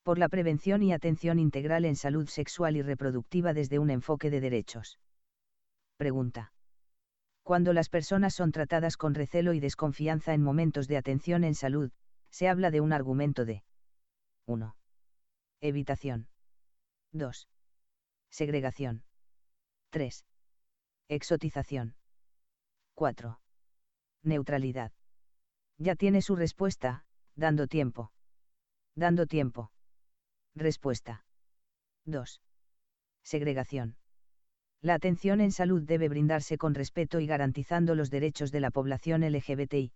Por la prevención y atención integral en salud sexual y reproductiva desde un enfoque de derechos. Pregunta. Cuando las personas son tratadas con recelo y desconfianza en momentos de atención en salud, se habla de un argumento de 1. Evitación. 2. Segregación. 3. Exotización. 4. Neutralidad. Ya tiene su respuesta, dando tiempo. Dando tiempo. Respuesta. 2. Segregación. La atención en salud debe brindarse con respeto y garantizando los derechos de la población LGBTI.